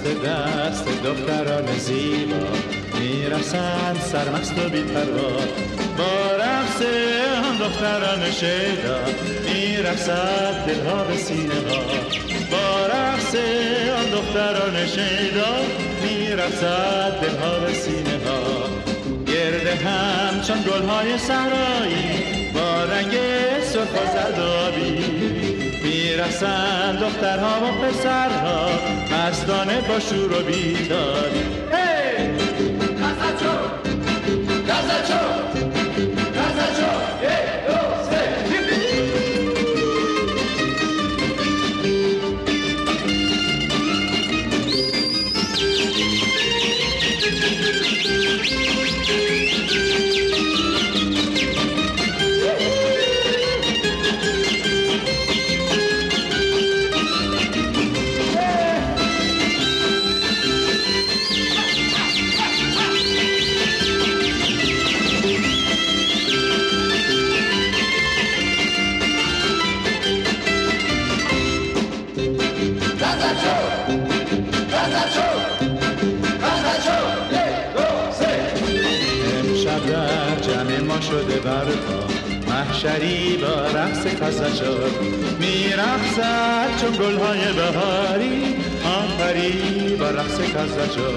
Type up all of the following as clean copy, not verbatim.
دست دختران زیبا میرسند سرمست و بی‌پروا. با رقص آن دختران شیدا میرسد دلها به سینه ها. با رقص آن دختران شیدا میرسد دلها به سینه ها. گرد همچون گلهای صحرایی با رنگ سرخ و زرد و آبی میرسند دخترها و پسرها مستانه با شور و بیداری. هی! کازاچو! کازاچو! کازاچو! یک، دو، سه! شده برپا محشری با رقص کازاچو میرقصد چون گلهای بهاری. آفری با رقص کازاچو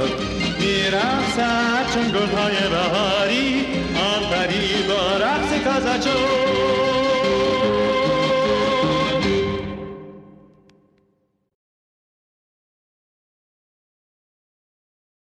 میرقصد چون گلهای بهاری. آفری با رقص کازاچو.